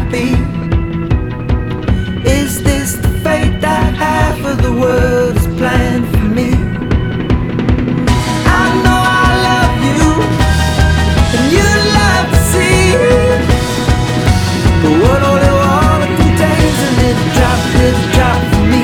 be? Is this the fate that half of the world has planned for me? I know I love you, and you love to see, but what only water contains a little drop for me.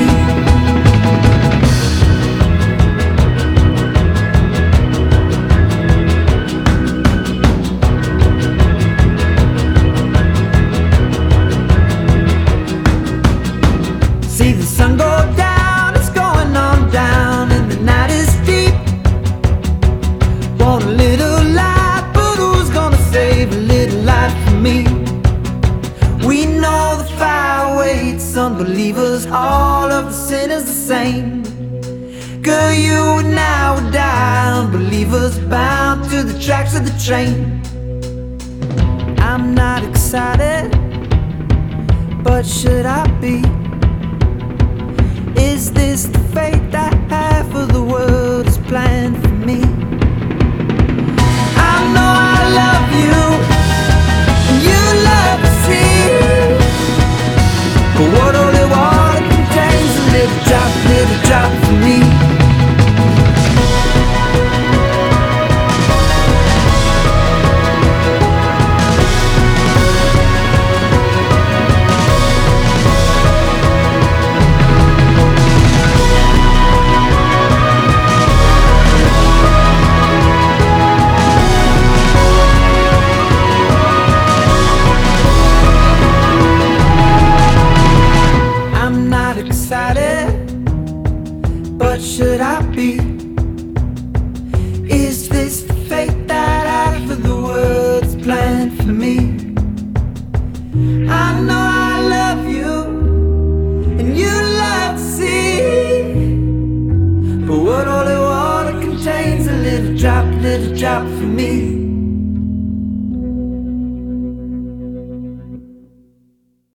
See the sun go down, it's going on down, and the night is deep. Want a little light, but who's gonna save a little light for me? We know the fire waits unbelievers, all of the sinners the same. Girl, you and I would die, unbelievers bound to the tracks of the train. I'm not excited, but should I be? Is this the fate that half of the world has planned for me? I know I love you, and you love to see, but what only water contains a little drop for me. But should I be? Is this the fate that half of the world's planned for me? I know I love you, and you love to see, but what only water contains a little drop for me.